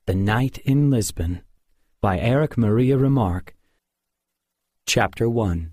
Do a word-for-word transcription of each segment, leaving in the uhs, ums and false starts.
The Night in Lisbon by Eric Maria Remarque. Chapter one.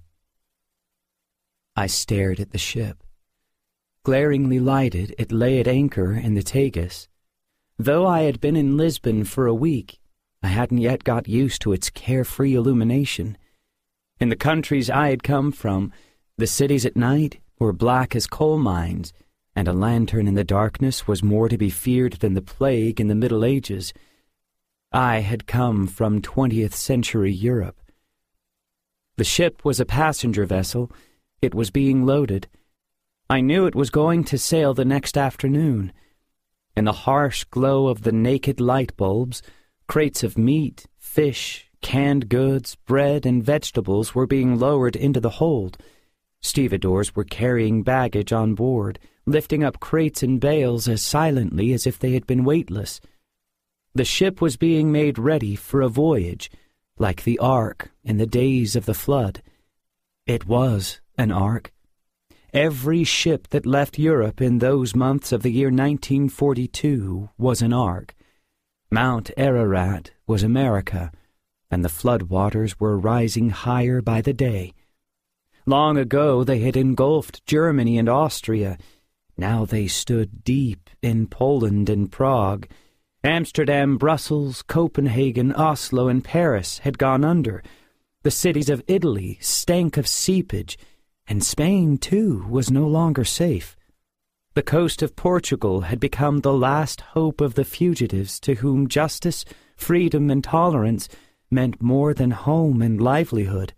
I stared at the ship. Glaringly lighted, it lay at anchor in the Tagus. Though I had been in Lisbon for a week, I hadn't yet got used to its carefree illumination. In the countries I had come from, the cities at night were black as coal mines, and a lantern in the darkness was more to be feared than the plague in the Middle Ages. I had come from twentieth century Europe. The ship was a passenger vessel. It was being loaded. I knew it was going to sail the next afternoon. In the harsh glow of the naked light bulbs, crates of meat, fish, canned goods, bread, and vegetables were being lowered into the hold. Stevedores were carrying baggage on board, lifting up crates and bales as silently as if they had been weightless. The ship was being made ready for a voyage, like the Ark in the days of the flood. It was an Ark. Every ship that left Europe in those months of the year nineteen forty-two was an Ark. Mount Ararat was America, and the flood waters were rising higher by the day. Long ago they had engulfed Germany and Austria. Now they stood deep in Poland and Prague. Amsterdam, Brussels, Copenhagen, Oslo, and Paris had gone under. The cities of Italy stank of seepage, and Spain, too, was no longer safe. The coast of Portugal had become the last hope of the fugitives to whom justice, freedom, and tolerance meant more than home and livelihood.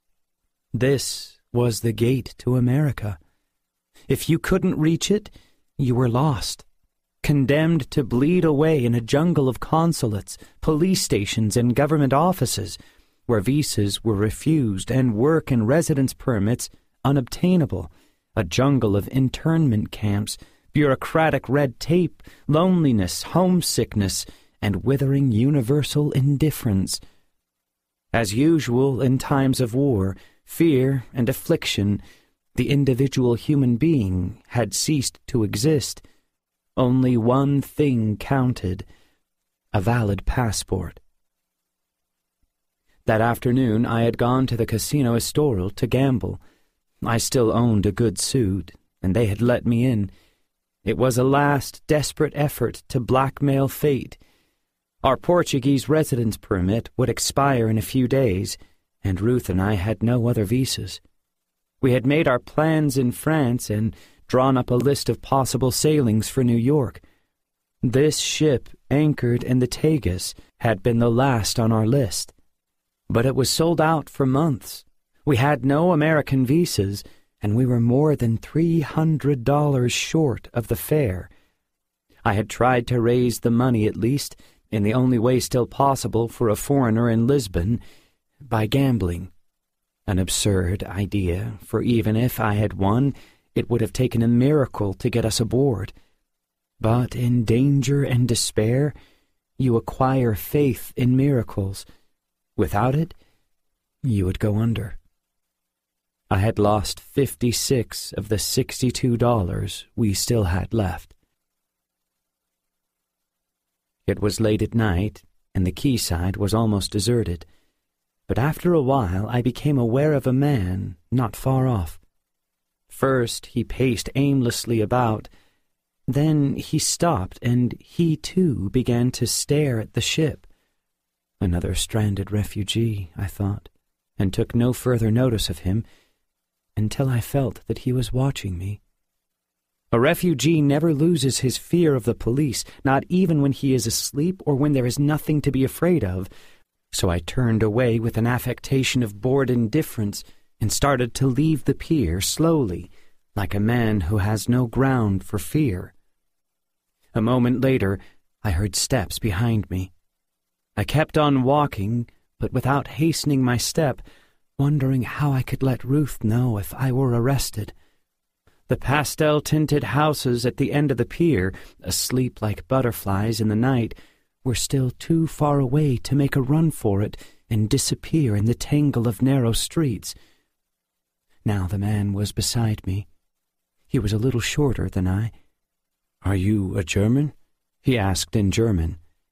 This was the gate to America. If you couldn't reach it, you were lost. Condemned to bleed away in a jungle of consulates, police stations, and government offices, where visas were refused and work and residence permits unobtainable, a jungle of internment camps, bureaucratic red tape, loneliness, homesickness, and withering universal indifference. As usual in times of war, fear, and affliction, the individual human being had ceased to exist. Only one thing counted: a valid passport. That afternoon I had gone to the Casino Estoril to gamble. I still owned a good suit, and they had let me in. It was a last desperate effort to blackmail fate. Our Portuguese residence permit would expire in a few days, and Ruth and I had no other visas. We had made our plans in France and drawn up a list of possible sailings for New York. This ship, anchored in the Tagus, had been the last on our list. But it was sold out for months. We had no American visas, and we were more than three hundred dollars short of the fare. I had tried to raise the money, at least, in the only way still possible for a foreigner in Lisbon, by gambling. An absurd idea, for even if I had won, it would have taken a miracle to get us aboard. But in danger and despair, you acquire faith in miracles. Without it, you would go under. I had lost fifty-six of the sixty-two dollars we still had left. It was late at night, and the quayside was almost deserted. But after a while I became aware of a man not far off. First he paced aimlessly about. Then he stopped, and he too began to stare at the ship. Another stranded refugee, I thought, and took no further notice of him until I felt that he was watching me. A refugee never loses his fear of the police, not even when he is asleep or when there is nothing to be afraid of. So I turned away with an affectation of bored indifference and started to leave the pier slowly, like a man who has no ground for fear. A moment later, I heard steps behind me. I kept on walking, but without hastening my step, wondering how I could let Ruth know if I were arrested. The pastel-tinted houses at the end of the pier, asleep like butterflies in the night, were still too far away to make a run for it and disappear in the tangle of narrow streets. Now the man was beside me. He was a little shorter than I. "Are you a German?" he asked in German.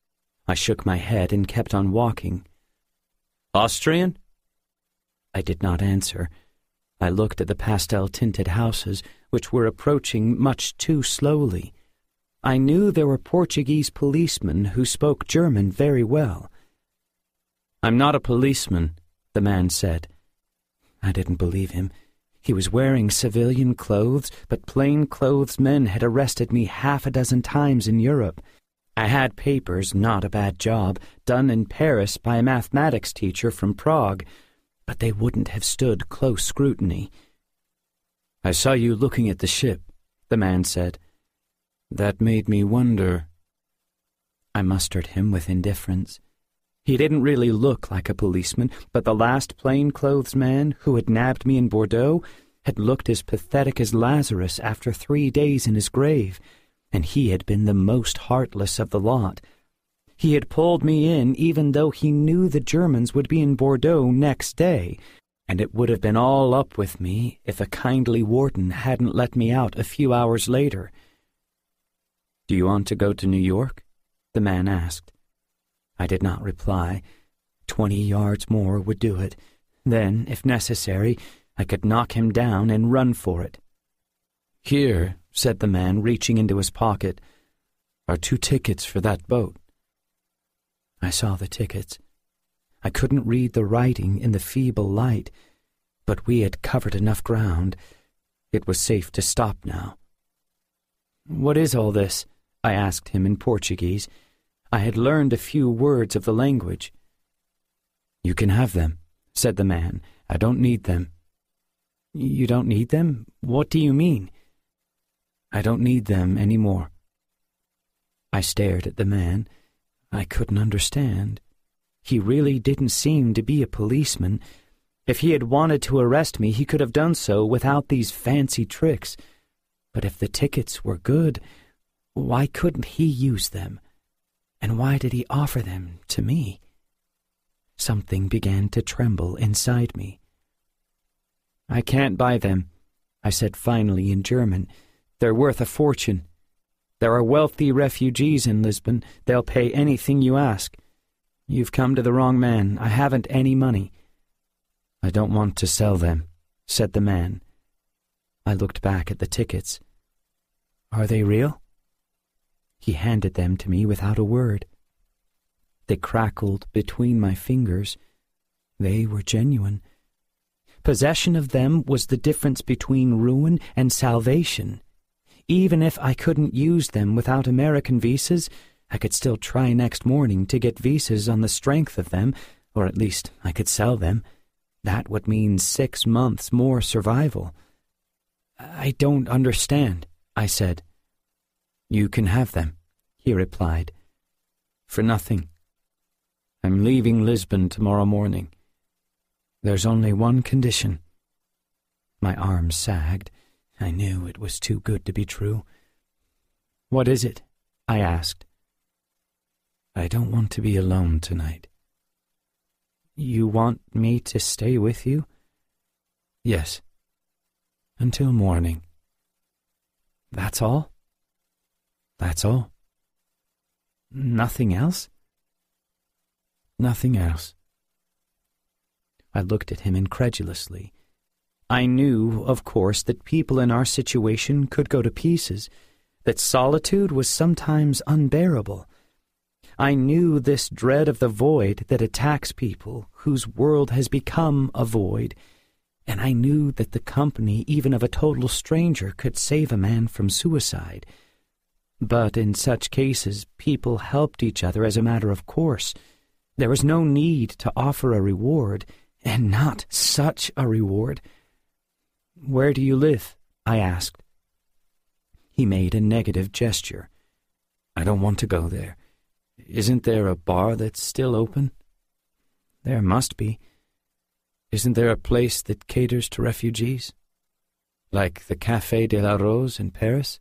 I shook my head and kept on walking. "Austrian?" I did not answer. I looked at the pastel-tinted houses, which were approaching much too slowly. I knew there were Portuguese policemen who spoke German very well. "I'm not a policeman," the man said. I didn't believe him. He was wearing civilian clothes, but plain-clothes men had arrested me half a dozen times in Europe. I had papers, not a bad job, done in Paris by a mathematics teacher from Prague, but they wouldn't have stood close scrutiny. "I saw you looking at the ship," the man said. "That made me wonder." I mustered him with indifference. He didn't really look like a policeman, but the last plain-clothes man who had nabbed me in Bordeaux had looked as pathetic as Lazarus after three days in his grave, and he had been the most heartless of the lot. He had pulled me in even though he knew the Germans would be in Bordeaux next day, and it would have been all up with me if a kindly warden hadn't let me out a few hours later. "Do you want to go to New York?" the man asked. I did not reply. Twenty yards more would do it. Then, if necessary, I could knock him down and run for it. "Here," said the man, reaching into his pocket, "are two tickets for that boat." I saw the tickets. I couldn't read the writing in the feeble light, but we had covered enough ground. It was safe to stop now. "What is all this?" I asked him in Portuguese. I had learned a few words of the language. "You can have them," said the man. "I don't need them." "You don't need them? What do you mean?" "I don't need them any more." I stared at the man. I couldn't understand. He really didn't seem to be a policeman. If he had wanted to arrest me, he could have done so without these fancy tricks. But if the tickets were good, why couldn't he use them? And why did he offer them to me? Something began to tremble inside me. "I can't buy them," I said finally in German. "They're worth a fortune. There are wealthy refugees in Lisbon. They'll pay anything you ask. You've come to the wrong man. I haven't any money." "I don't want to sell them," said the man. I looked back at the tickets. "Are they real?" He handed them to me without a word. They crackled between my fingers. They were genuine. Possession of them was the difference between ruin and salvation. Even if I couldn't use them without American visas, I could still try next morning to get visas on the strength of them, or at least I could sell them. That would mean six months more survival. "I don't understand," I said. "You can have them," he replied. "For nothing. I'm leaving Lisbon tomorrow morning. There's only one condition." My arms sagged. I knew it was too good to be true. "What is it?" I asked. "I don't want to be alone tonight." "You want me to stay with you?" "Yes. Until morning." "That's all?" "That's all." "Nothing else?" "Nothing else." I looked at him incredulously. I knew, of course, that people in our situation could go to pieces, that solitude was sometimes unbearable. I knew this dread of the void that attacks people whose world has become a void, and I knew that the company even of a total stranger could save a man from suicide. But in such cases, people helped each other as a matter of course. There was no need to offer a reward, and not such a reward. "Where do you live?" I asked. He made a negative gesture. "I don't want to go there. Isn't there a bar that's still open?" "There must be." "Isn't there a place that caters to refugees? Like the Café de la Rose in Paris?"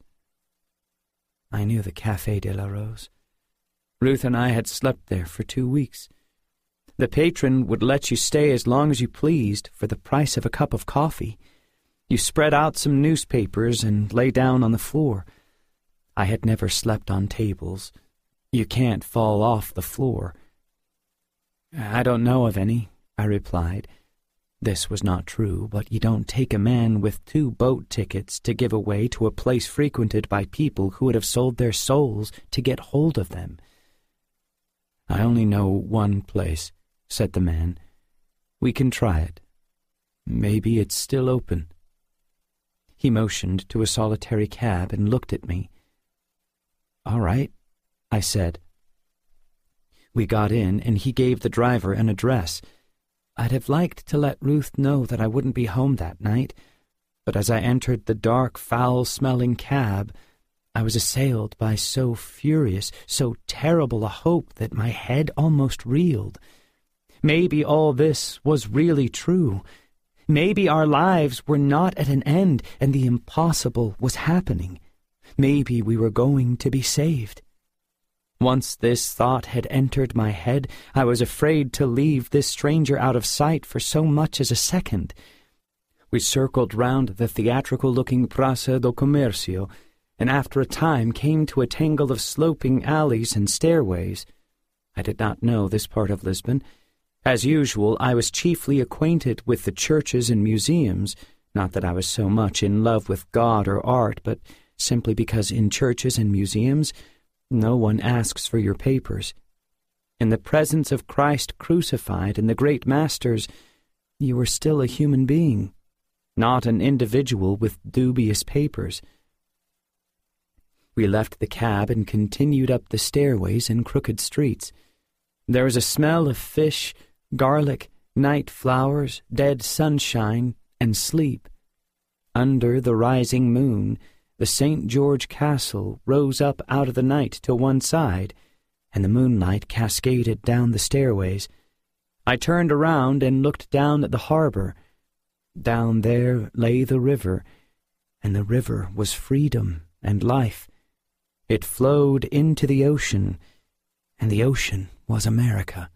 I knew the Café de la Rose. Ruth and I had slept there for two weeks. The patron would let you stay as long as you pleased for the price of a cup of coffee. You spread out some newspapers and lay down on the floor. I had never slept on tables. You can't fall off the floor." "I don't know of any," I replied. This was not true, but you don't take a man with two boat tickets to give away to a place frequented by people who would have sold their souls to get hold of them. "I only know one place," said the man. "We can try it. Maybe it's still open." He motioned to a solitary cab and looked at me. "All right," I said. We got in, and he gave the driver an address. I'd have liked to let Ruth know that I wouldn't be home that night, but as I entered the dark, foul-smelling cab, I was assailed by so furious, so terrible a hope that my head almost reeled. Maybe all this was really true. Maybe our lives were not at an end and the impossible was happening. Maybe we were going to be saved. Once this thought had entered my head, I was afraid to leave this stranger out of sight for so much as a second. We circled round the theatrical-looking Praça do Comércio, and after a time came to a tangle of sloping alleys and stairways. I did not know this part of Lisbon. As usual, I was chiefly acquainted with the churches and museums, not that I was so much in love with God or art, but simply because in churches and museums no one asks for your papers. In the presence of Christ crucified and the great masters, you are still a human being, not an individual with dubious papers. We left the cab and continued up the stairways and crooked streets. There was a smell of fish, garlic, night flowers, dead sunshine, and sleep. Under the rising moon, the Saint George Castle rose up out of the night to one side, and the moonlight cascaded down the stairways. I turned around and looked down at the harbor. Down there lay the river, and the river was freedom and life. It flowed into the ocean, and the ocean was America.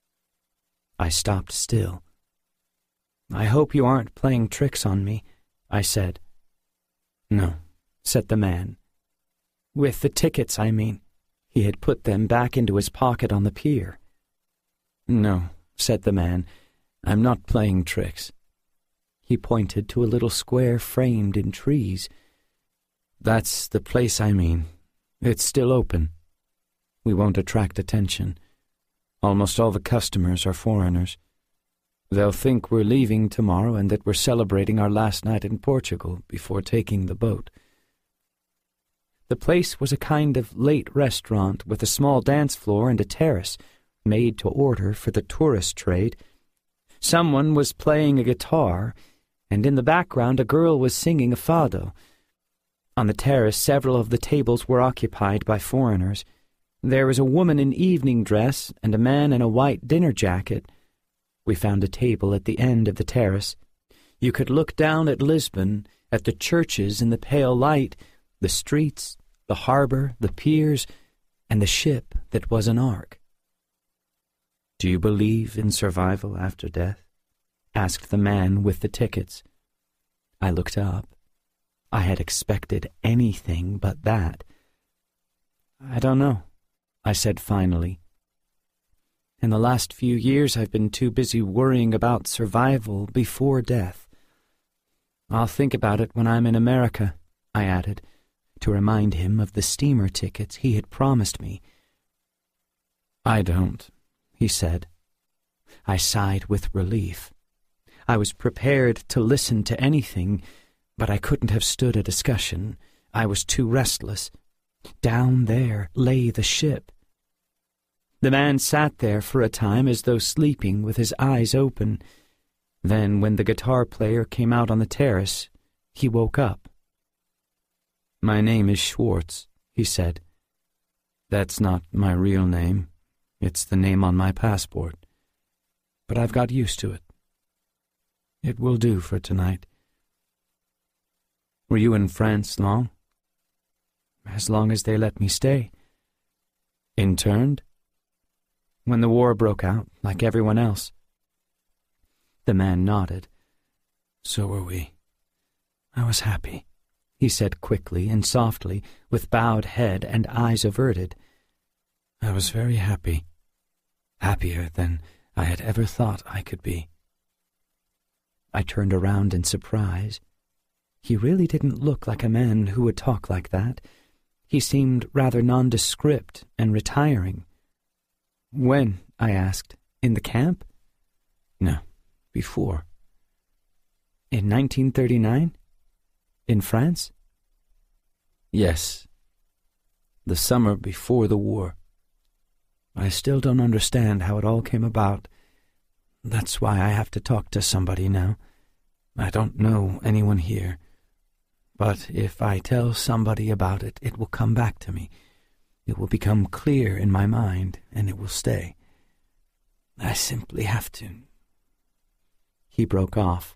I stopped still. "I hope you aren't playing tricks on me," I said. "No," said the man. "With the tickets, I mean." He had put them back into his pocket on the pier. "No," said the man, "I'm not playing tricks." He pointed to a little square framed in trees. "That's the place I mean. It's still open. We won't attract attention. Almost all the customers are foreigners. They'll think we're leaving tomorrow and that we're celebrating our last night in Portugal before taking the boat." The place was a kind of late restaurant with a small dance floor and a terrace, made to order for the tourist trade. Someone was playing a guitar, and in the background a girl was singing a fado. On the terrace, several of the tables were occupied by foreigners. There was a woman in evening dress and a man in a white dinner jacket. We found a table at the end of the terrace. You could look down at Lisbon, at the churches in the pale light, the streets, the harbor, the piers, and the ship that was an ark. "Do you believe in survival after death?" asked the man with the tickets. I looked up. I had expected anything but that. "I don't know," I said finally. "In the last few years I've been too busy worrying about survival before death. I'll think about it when I'm in America," I added, to remind him of the steamer tickets he had promised me. "I don't," he said. I sighed with relief. I was prepared to listen to anything, but I couldn't have stood a discussion. I was too restless. Down there lay the ship. The man sat there for a time as though sleeping with his eyes open. Then, when the guitar player came out on the terrace, he woke up. "My name is Schwartz," he said. "That's not my real name. It's the name on my passport. But I've got used to it. It will do for tonight." "Were you in France long?" "As long as they let me stay." "Interned?" "When the war broke out, like everyone else." The man nodded. "So were we. I was happy," he said quickly and softly, with bowed head and eyes averted. I was very happy, happier than I had ever thought I could be. I turned around in surprise. He really didn't look like a man who would talk like that. He seemed rather nondescript and retiring. When? I asked. In the camp? No, before. In nineteen thirty-nine? In France? Yes. The summer before the war. I still don't understand how it all came about. That's why I have to talk to somebody now. I don't know anyone here. But if I tell somebody about it, it will come back to me. It will become clear in my mind, and it will stay. I simply have to. He broke off.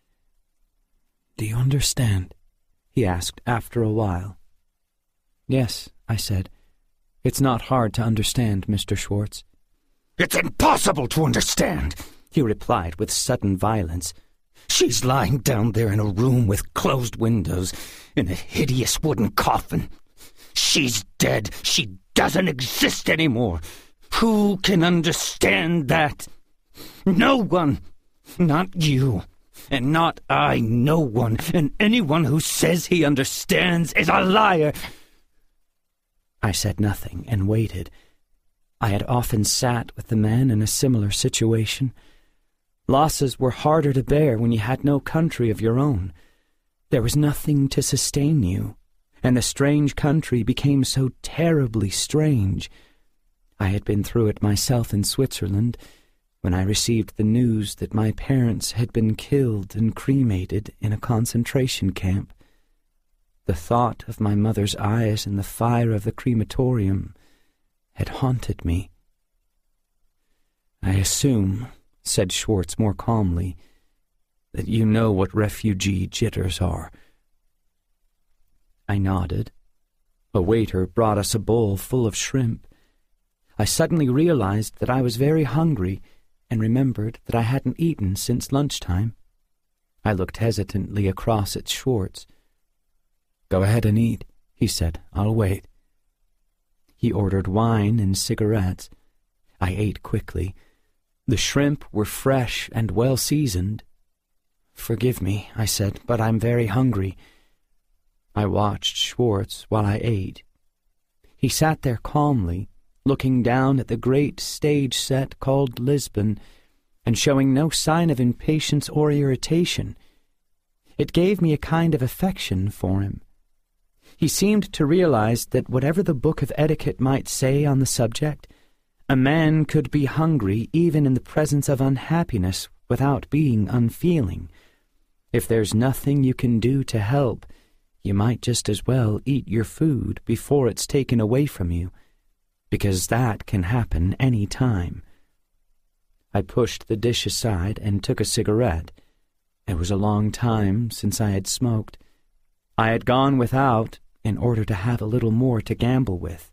Do you understand? He asked after a while. Yes, I said. It's not hard to understand, Mister Schwartz. It's impossible to understand, he replied with sudden violence. She's lying down there in a room with closed windows, in a hideous wooden coffin. She's dead. She doesn't exist anymore. Who can understand that? No one. Not you. And not I. No one. And anyone who says he understands is a liar. I said nothing and waited. I had often sat with the man in a similar situation. Losses were harder to bear when you had no country of your own. There was nothing to sustain you, and the strange country became so terribly strange. I had been through it myself in Switzerland, when I received the news that my parents had been killed and cremated in a concentration camp. The thought of my mother's eyes in the fire of the crematorium had haunted me. I assume, said Schwartz more calmly, that you know what refugee jitters are. I nodded. A waiter brought us a bowl full of shrimp. I suddenly realized that I was very hungry and remembered that I hadn't eaten since lunchtime. I looked hesitantly across at Schwartz. Go ahead and eat, he said. I'll wait. He ordered wine and cigarettes. I ate quickly. The shrimp were fresh and well seasoned. Forgive me, I said, but I'm very hungry. I watched Schwartz while I ate. He sat there calmly, looking down at the great stage set called Lisbon, and showing no sign of impatience or irritation. It gave me a kind of affection for him. He seemed to realize that whatever the book of etiquette might say on the subject, a man could be hungry even in the presence of unhappiness without being unfeeling. If there's nothing you can do to help, you might just as well eat your food before it's taken away from you, because that can happen any time. I pushed the dish aside and took a cigarette. It was a long time since I had smoked. I had gone without in order to have a little more to gamble with.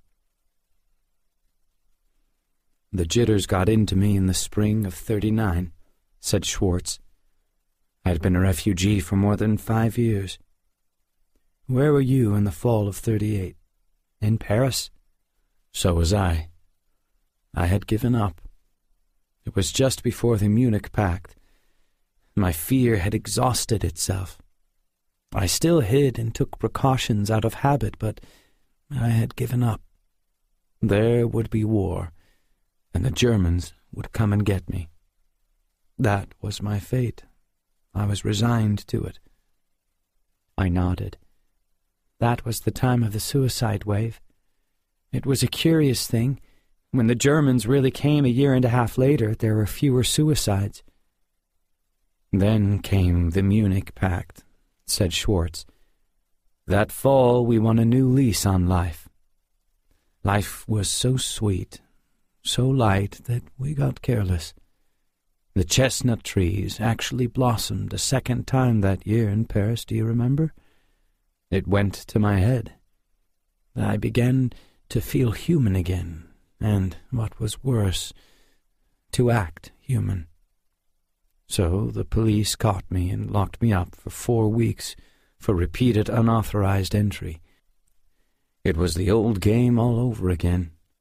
The jitters got into me in the spring of thirty-nine, said Schwartz. I had been a refugee for more than five years. Where were you in the fall of thirty-eight? In Paris? So was I. I had given up. It was just before the Munich Pact. My fear had exhausted itself. I still hid and took precautions out of habit, but I had given up. There would be war, and the Germans would come and get me. That was my fate. I was resigned to it. I nodded. That was the time of the suicide wave. It was a curious thing. When the Germans really came a year and a half later, there were fewer suicides. Then came the Munich Pact, said Schwartz. That fall we won a new lease on life. Life was so sweet, so light that we got careless. The chestnut trees actually blossomed a second time that year in Paris, do you remember? It went to my head. I began to feel human again, and, what was worse, to act human. So the police caught me and locked me up for four weeks for repeated unauthorized entry. It was the old game all over again.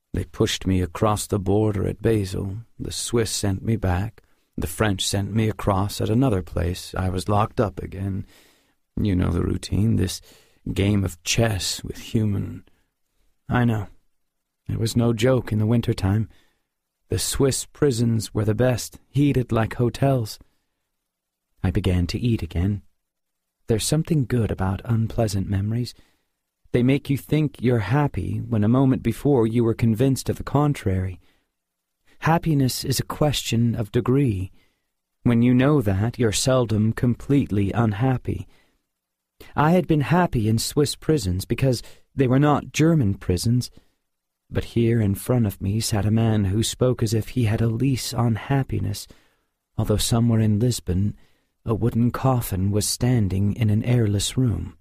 They pushed me across the border at Basel. The Swiss sent me back. The French sent me across at another place. I was locked up again. You know the routine, this game of chess with human... I know. It was no joke in the winter-time. The Swiss prisons were the best, heated like hotels. I began to eat again. There's something good about unpleasant memories. They make you think you're happy when a moment before you were convinced of the contrary. Happiness is a question of degree. When you know that, you're seldom completely unhappy. I had been happy in Swiss prisons because they were not German prisons, but here in front of me sat a man who spoke as if he had a lease on happiness, although somewhere in Lisbon a wooden coffin was standing in an airless room.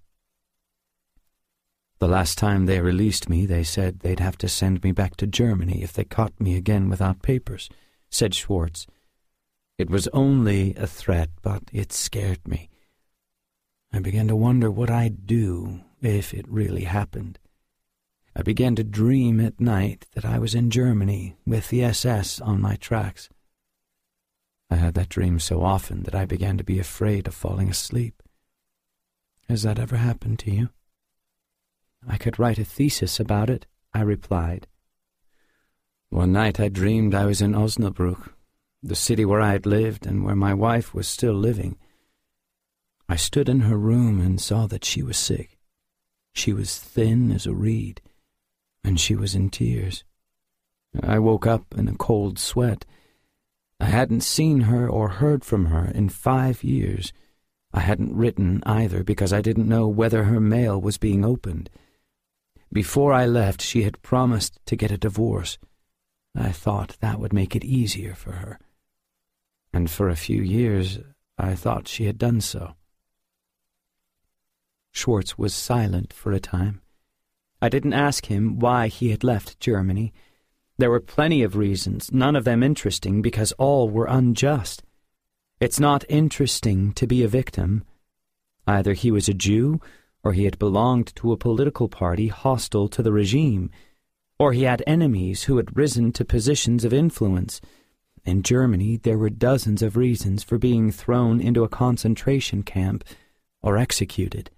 The last time they released me, they said they'd have to send me back to Germany if they caught me again without papers, said Schwartz. It was only a threat, but it scared me. I began to wonder what I'd do if it really happened. I began to dream at night that I was in Germany with the S S on my tracks. I had that dream so often that I began to be afraid of falling asleep. Has that ever happened to you? I could write a thesis about it, I replied. One night I dreamed I was in Osnabrück, the city where I had lived and where my wife was still living. I stood in her room and saw that she was sick. She was thin as a reed, and she was in tears. I woke up in a cold sweat. I hadn't seen her or heard from her in five years. I hadn't written either because I didn't know whether her mail was being opened. Before I left, she had promised to get a divorce. I thought that would make it easier for her. And for a few years, I thought she had done so. Schwartz was silent for a time. I didn't ask him why he had left Germany. There were plenty of reasons, none of them interesting because all were unjust. It's not interesting to be a victim. Either he was a Jew, or he had belonged to a political party hostile to the regime, or he had enemies who had risen to positions of influence. In Germany, there were dozens of reasons for being thrown into a concentration camp or executed.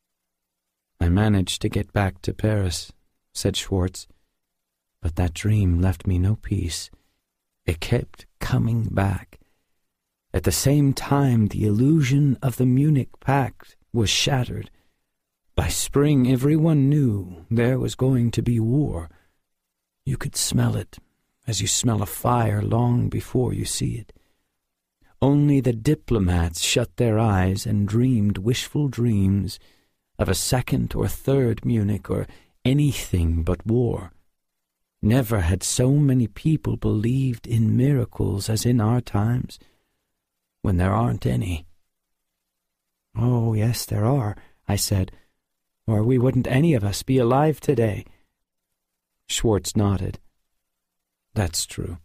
I managed to get back to Paris, said Schwartz, but that dream left me no peace. It kept coming back. At the same time, the illusion of the Munich Pact was shattered. By spring, everyone knew there was going to be war. You could smell it, as you smell a fire long before you see it. Only the diplomats shut their eyes and dreamed wishful dreams of a second or third Munich or anything but war. Never had so many people believed in miracles as in our times, when there aren't any. Oh, yes, there are, I said, or we wouldn't any of us be alive today. Schwartz nodded. That's true.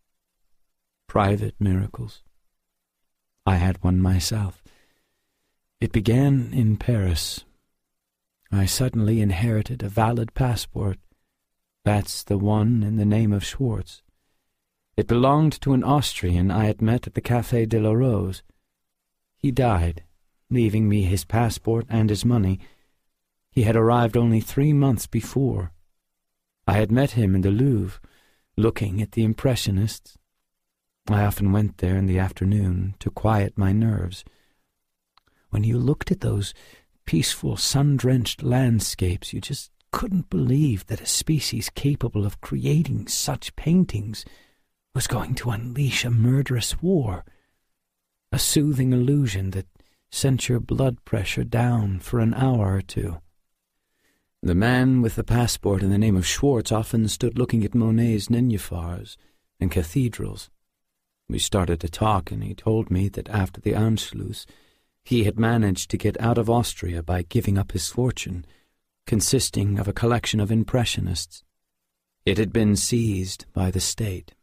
Private miracles. I had one myself. It began in Paris. I suddenly inherited a valid passport. That's the one in the name of Schwartz. It belonged to an Austrian I had met at the Café de la Rose. He died, leaving me his passport and his money. He had arrived only three months before. I had met him in the Louvre, looking at the Impressionists. I often went there in the afternoon to quiet my nerves. When you looked at those peaceful, sun-drenched landscapes, you just couldn't believe that a species capable of creating such paintings was going to unleash a murderous war, a soothing illusion that sent your blood pressure down for an hour or two. The man with the passport in the name of Schwartz often stood looking at Monet's nenuphars and cathedrals. We started to talk, and he told me that after the Anschluss, he had managed to get out of Austria by giving up his fortune, consisting of a collection of Impressionists. It had been seized by the state.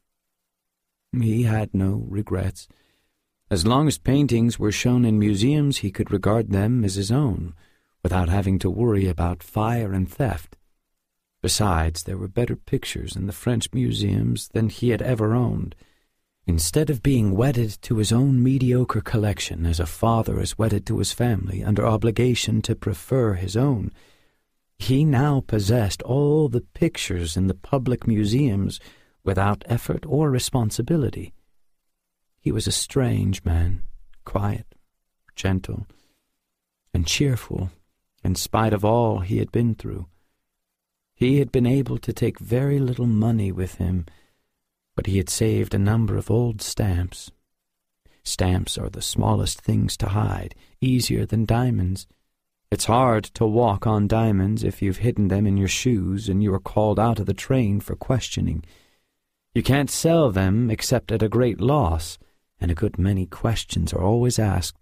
He had no regrets. As long as paintings were shown in museums, he could regard them as his own, without having to worry about fire and theft. Besides, there were better pictures in the French museums than he had ever owned. Instead of being wedded to his own mediocre collection as a father is wedded to his family under obligation to prefer his own, he now possessed all the pictures in the public museums without effort or responsibility. He was a strange man, quiet, gentle, and cheerful, in spite of all he had been through. He had been able to take very little money with him, but he had saved a number of old stamps. Stamps are the smallest things to hide, easier than diamonds. It's hard to walk on diamonds if you've hidden them in your shoes and you are called out of the train for questioning. You can't sell them except at a great loss, and a good many questions are always asked.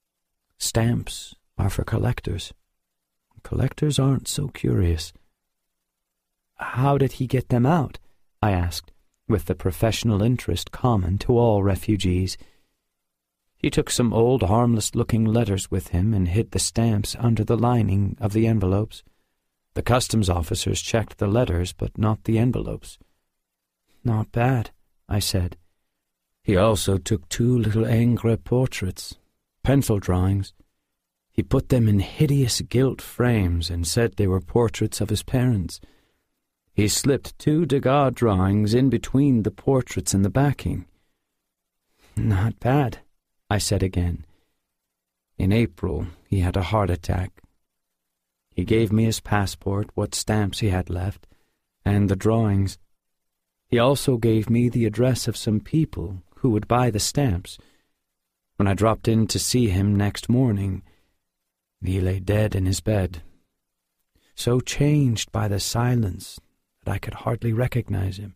Stamps are for collectors. Collectors aren't so curious. How did he get them out? I asked, with the professional interest common to all refugees. He took some old harmless-looking letters with him and hid the stamps under the lining of the envelopes. The customs officers checked the letters, but not the envelopes. Not bad, I said. He also took two little Ingres portraits, pencil drawings. He put them in hideous gilt frames and said they were portraits of his parents. He slipped two Degas drawings in between the portraits and the backing. Not bad, I said again. In April, he had a heart attack. He gave me his passport, what stamps he had left, and the drawings. He also gave me the address of some people who would buy the stamps. When I dropped in to see him next morning, he lay dead in his bed, so changed by the silence that I could hardly recognize him.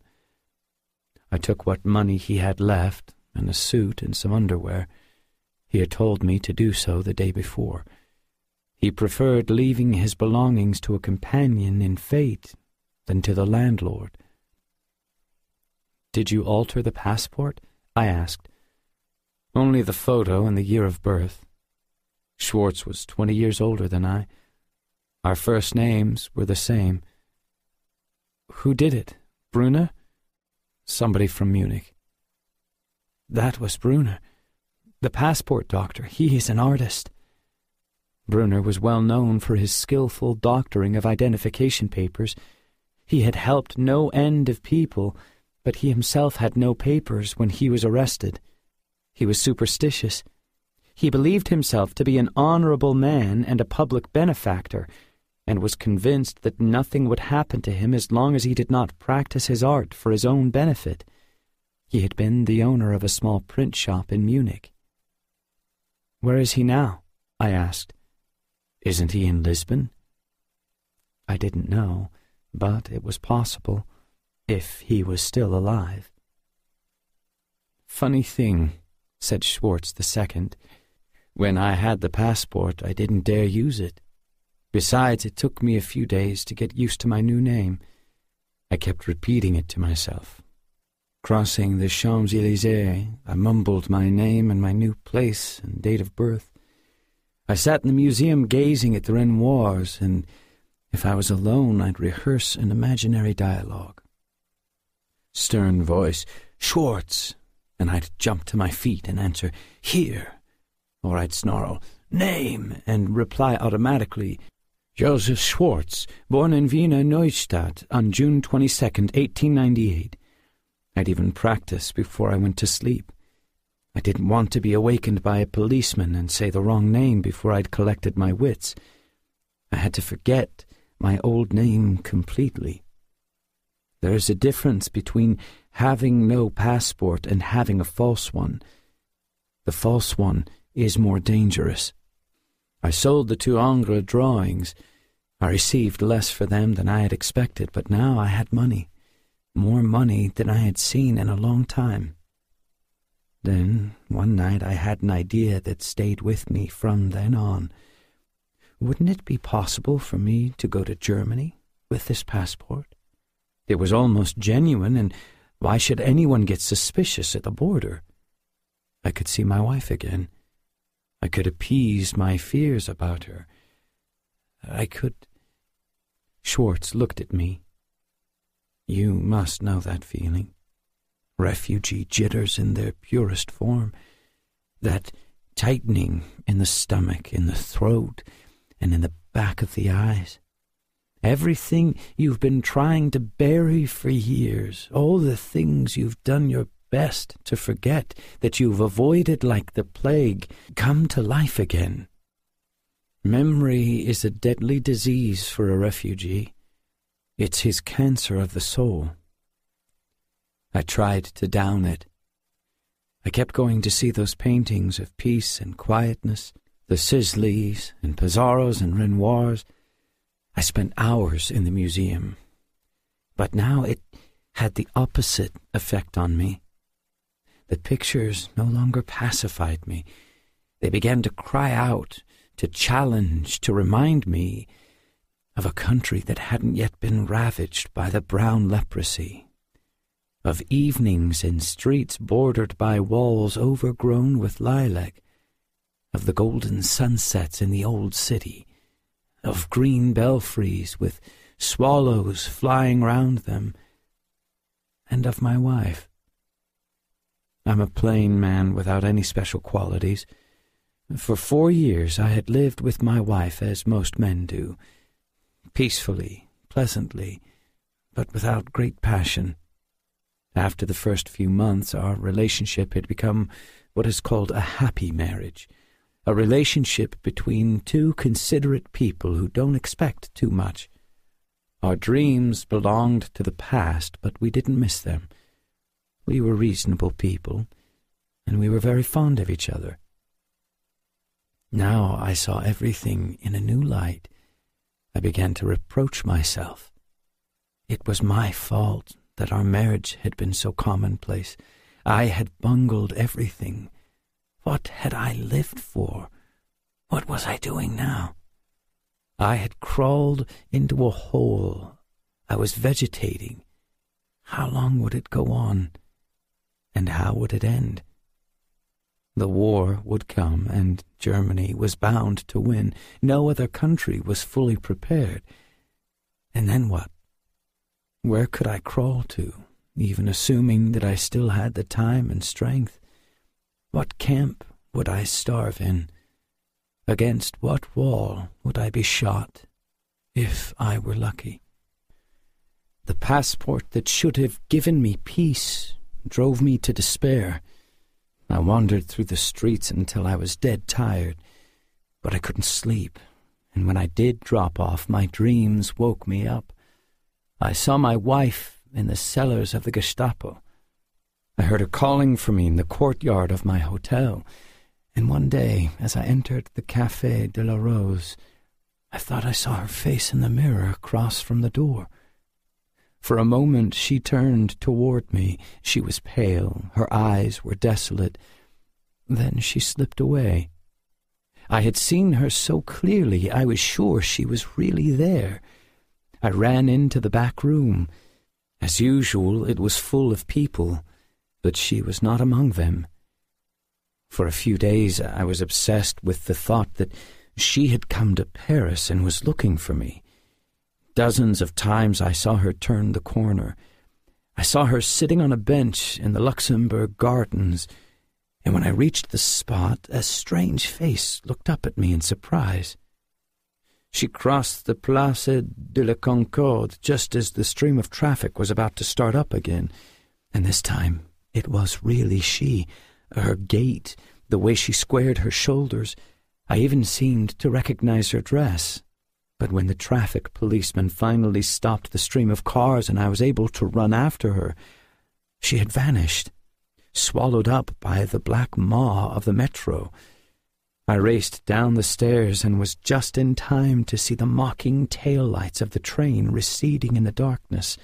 I took what money he had left, and a suit and some underwear. He had told me to do so the day before. He preferred leaving his belongings to a companion in fate than to the landlord. Did you alter the passport? I asked. Only the photo and the year of birth. Schwartz was twenty years older than I. Our first names were the same. Who did it? Brunner? Somebody from Munich. That was Brunner, the passport doctor. He is an artist. Brunner was well known for his skillful doctoring of identification papers. He had helped no end of people, but he himself had no papers when he was arrested. He was superstitious. He believed himself to be an honorable man and a public benefactor, and was convinced that nothing would happen to him as long as he did not practice his art for his own benefit. He had been the owner of a small print shop in Munich. Where is he now? I asked. Isn't he in Lisbon? I didn't know, but it was possible, if he was still alive. Funny thing, said Schwartz the second. When I had the passport, I didn't dare use it. Besides, it took me a few days to get used to my new name. I kept repeating it to myself. Crossing the Champs-Élysées, I mumbled my name and my new place and date of birth. I sat in the museum gazing at the Renoirs, and if I was alone, I'd rehearse an imaginary dialogue. Stern voice, Schwartz, and I'd jump to my feet and answer, here, or I'd snarl, name, and reply automatically, Joseph Schwartz, born in Wiener Neustadt on June twenty-second, eighteen ninety-eight. I'd even practice before I went to sleep. I didn't want to be awakened by a policeman and say the wrong name before I'd collected my wits. I had to forget my old name completely. There is a difference between having no passport and having a false one. The false one is more dangerous. I sold the two Ingres drawings. I received less for them than I had expected, but now I had money, more money than I had seen in a long time. Then, one night, I had an idea that stayed with me from then on. Wouldn't it be possible for me to go to Germany with this passport? It was almost genuine, and why should anyone get suspicious at the border? I could see my wife again. I could appease my fears about her. I could... Schwartz looked at me. You must know that feeling. Refugee jitters in their purest form. That tightening in the stomach, in the throat, and in the back of the eyes. Everything you've been trying to bury for years, all the things you've done your best to forget, that you've avoided like the plague, come to life again. Memory is a deadly disease for a refugee. It's his cancer of the soul. I tried to down it. I kept going to see those paintings of peace and quietness, the Sisley's and Pizarro's and Renoir's. I spent hours in the museum. But now it had the opposite effect on me. The pictures no longer pacified me. They began to cry out, to challenge, to remind me of a country that hadn't yet been ravaged by the brown leprosy, of evenings in streets bordered by walls overgrown with lilac, of the golden sunsets in the old city, of green belfries with swallows flying round them, and of my wife. I'm a plain man without any special qualities. For four years I had lived with my wife as most men do, peacefully, pleasantly, but without great passion. After the first few months, our relationship had become what is called a happy marriage, a relationship between two considerate people who don't expect too much. Our dreams belonged to the past, but we didn't miss them. We were reasonable people, and we were very fond of each other. Now I saw everything in a new light. I began to reproach myself. It was my fault that our marriage had been so commonplace. I had bungled everything. What had I lived for? What was I doing now? I had crawled into a hole. I was vegetating. How long would it go on? And how would it end? The war would come, and Germany was bound to win. No other country was fully prepared. And then what? Where could I crawl to, even assuming that I still had the time and strength? What camp would I starve in? Against what wall would I be shot, if I were lucky? The passport that should have given me peace drove me to despair. I wandered through the streets until I was dead tired, but I couldn't sleep, and when I did drop off, my dreams woke me up. I saw my wife in the cellars of the Gestapo. I heard her calling for me in the courtyard of my hotel, and one day, as I entered the Café de la Rose, I thought I saw her face in the mirror across from the door. For a moment she turned toward me. She was pale, her eyes were desolate. Then she slipped away. I had seen her so clearly, I was sure she was really there. I ran into the back room. As usual, it was full of people, but she was not among them. For a few days I was obsessed with the thought that she had come to Paris and was looking for me. Dozens of times I saw her turn the corner. I saw her sitting on a bench in the Luxembourg Gardens, and when I reached the spot, a strange face looked up at me in surprise. She crossed the Place de la Concorde just as the stream of traffic was about to start up again, and this time it was really she. Her gait, the way she squared her shoulders, I even seemed to recognize her dress. But when the traffic policeman finally stopped the stream of cars and I was able to run after her, she had vanished, swallowed up by the black maw of the metro. I raced down the stairs and was just in time to see the mocking tail-lights of the train receding in the darkness.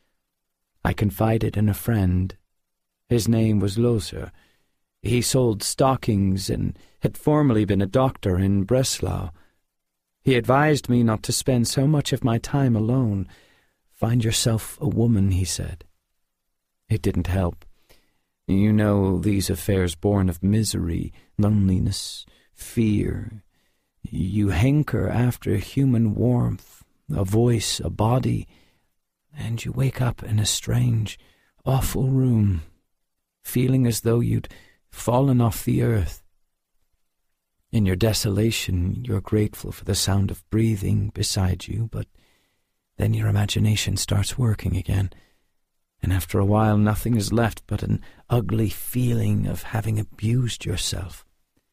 I confided in a friend. His name was Loser. He sold stockings and had formerly been a doctor in Breslau. He advised me not to spend so much of my time alone. Find yourself a woman, he said. It didn't help. You know, these affairs born of misery, loneliness, fear. You hanker after human warmth, a voice, a body, and you wake up in a strange, awful room, feeling as though you'd fallen off the earth. In your desolation, you're grateful for the sound of breathing beside you, but then your imagination starts working again, and after a while nothing is left but an ugly feeling of having abused yourself.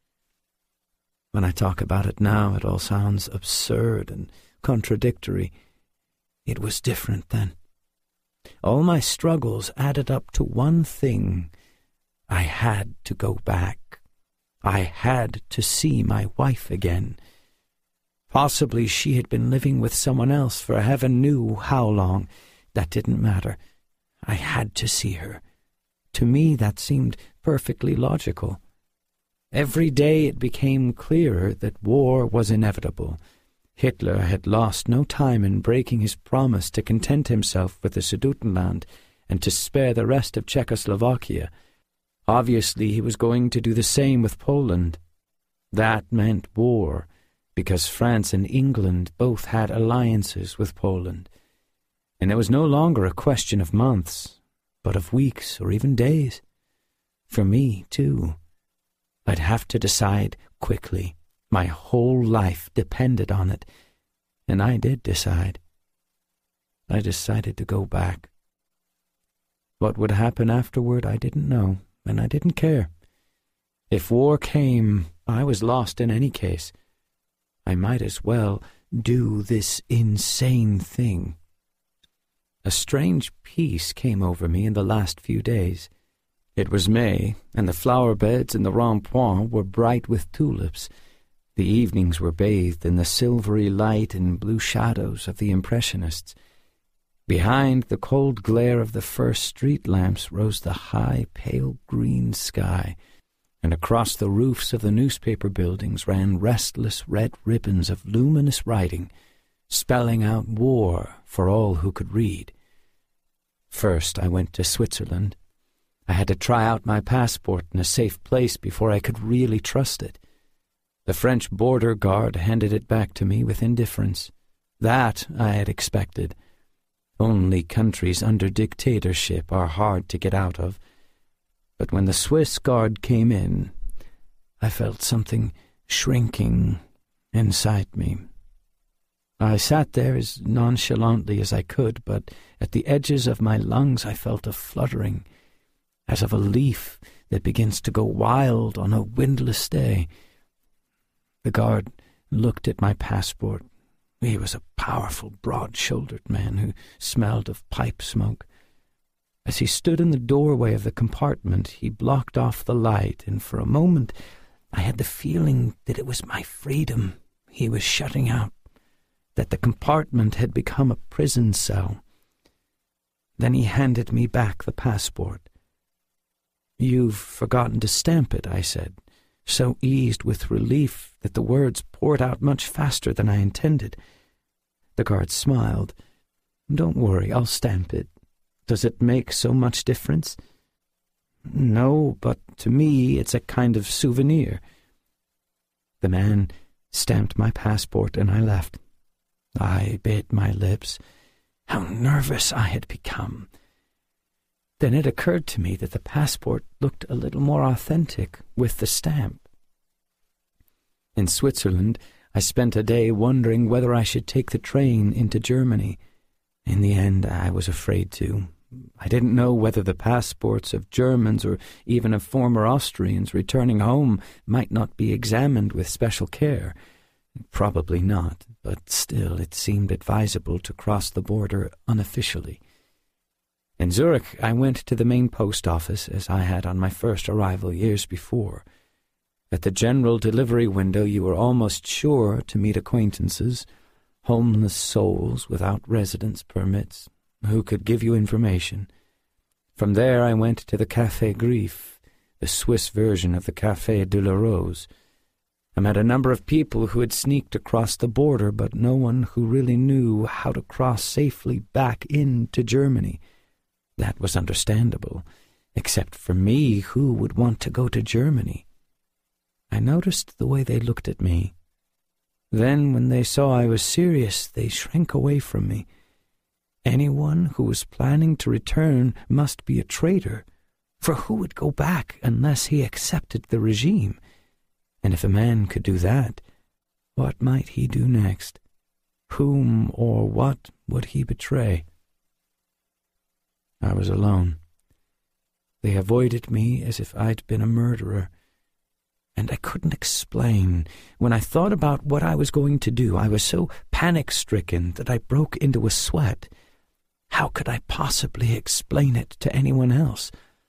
When I talk about it now, it all sounds absurd and contradictory. It was different then. All my struggles added up to one thing. I had to go back. I had to see my wife again. Possibly she had been living with someone else for heaven knew how long. That didn't matter. I had to see her. To me, that seemed perfectly logical. Every day it became clearer that war was inevitable. Hitler had lost no time in breaking his promise to content himself with the Sudetenland and to spare the rest of Czechoslovakia. Obviously, he was going to do the same with Poland. That meant war, because France and England both had alliances with Poland. And it was no longer a question of months, but of weeks or even days. For me, too. I'd have to decide quickly. My whole life depended on it, and I did decide. I decided to go back. What would happen afterward, I didn't know, and I didn't care. If war came, I was lost in any case. I might as well do this insane thing. A strange peace came over me in the last few days. It was May, and the flower beds in the Rond-Point were bright with tulips. The evenings were bathed in the silvery light and blue shadows of the Impressionists. Behind the cold glare of the first street lamps rose the high, pale green sky, and across the roofs of the newspaper buildings ran restless red ribbons of luminous writing, spelling out war for all who could read. First I went to Switzerland. I had to try out my passport in a safe place before I could really trust it. The French border guard handed it back to me with indifference. That I had expected. Only countries under dictatorship are hard to get out of. But when the Swiss guard came in, I felt something shrinking inside me. I sat there as nonchalantly as I could, but at the edges of my lungs I felt a fluttering, as of a leaf that begins to go wild on a windless day. The guard looked at my passport. He was a powerful, broad-shouldered man who smelled of pipe smoke. As he stood in the doorway of the compartment, he blocked off the light, and for a moment I had the feeling that it was my freedom he was shutting out, that the compartment had become a prison cell. Then he handed me back the passport. "You've forgotten to stamp it," I said, so eased with relief that the words poured out much faster than I intended. The guard smiled. "Don't worry, I'll stamp it. Does it make so much difference?" "No, but to me it's a kind of souvenir." The man stamped my passport and I left. I bit my lips. How nervous I had become. Then it occurred to me that the passport looked a little more authentic with the stamp. In Switzerland, I spent a day wondering whether I should take the train into Germany. In the end, I was afraid to. I didn't know whether the passports of Germans or even of former Austrians returning home might not be examined with special care. Probably not, but still it seemed advisable to cross the border unofficially. In Zurich, I went to the main post office, as I had on my first arrival years before. At the general delivery window you were almost sure to meet acquaintances, homeless souls without residence permits, who could give you information. From there I went to the Café Griffe, the Swiss version of the Café de la Rose. I met a number of people who had sneaked across the border, but no one who really knew how to cross safely back into Germany. That was understandable, except for me, who would want to go to Germany? I noticed the way they looked at me. Then, when they saw I was serious, they shrank away from me. Anyone who was planning to return must be a traitor, for who would go back unless he accepted the regime? And if a man could do that, what might he do next? Whom or what would he betray? I was alone. They avoided me as if I'd been a murderer. And I couldn't explain. When I thought about what I was going to do, I was so panic-stricken that I broke into a sweat. How could I possibly explain it to anyone else?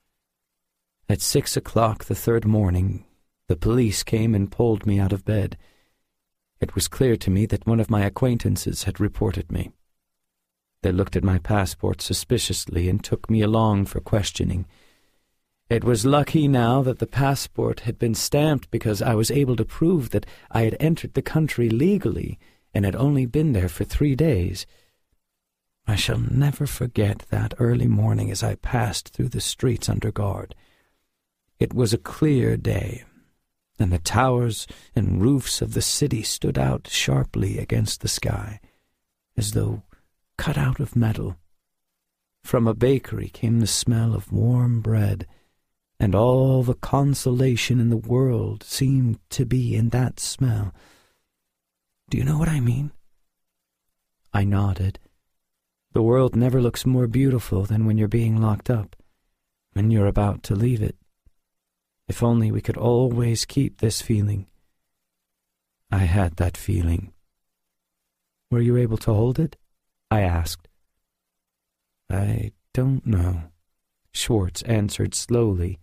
At six o'clock the third morning, the police came and pulled me out of bed. It was clear to me that one of my acquaintances had reported me. They looked at my passport suspiciously and took me along for questioning. It was lucky now that the passport had been stamped, because I was able to prove that I had entered the country legally and had only been there for three days. I shall never forget that early morning as I passed through the streets under guard. It was a clear day, and the towers and roofs of the city stood out sharply against the sky, as though cut out of metal. From a bakery came the smell of warm bread, and all the consolation in the world seemed to be in that smell. Do you know what I mean? I nodded. The world never looks more beautiful than when you're being locked up, when you're about to leave it. If only we could always keep this feeling. I had that feeling. Were you able to hold it? I asked. I don't know, Schwartz answered slowly.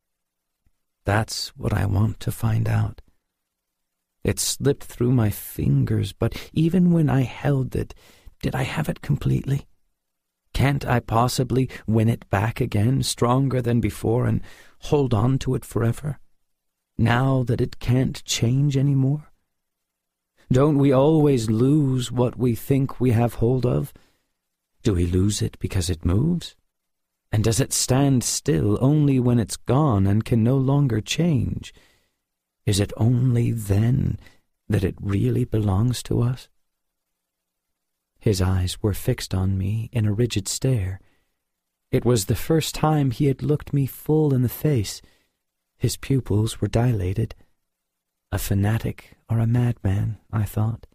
That's what I want to find out. It slipped through my fingers, but even when I held it, did I have it completely? Can't I possibly win it back again, stronger than before, and hold on to it forever, now that it can't change any more? Don't we always lose what we think we have hold of? Do we lose it because it moves? And does it stand still only when it's gone and can no longer change? Is it only then that it really belongs to us? His eyes were fixed on me in a rigid stare. It was the first time he had looked me full in the face. His pupils were dilated. A fanatic or a madman, I thought.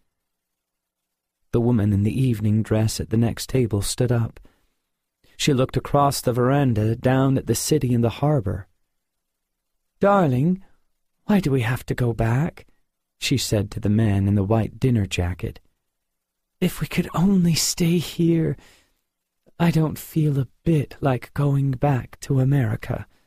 The woman in the evening dress at the next table stood up. She looked across the veranda down at the city and the harbor. "Darling, why do we have to go back?" she said to the man in the white dinner jacket. "If we could only stay here. I don't feel a bit like going back to America."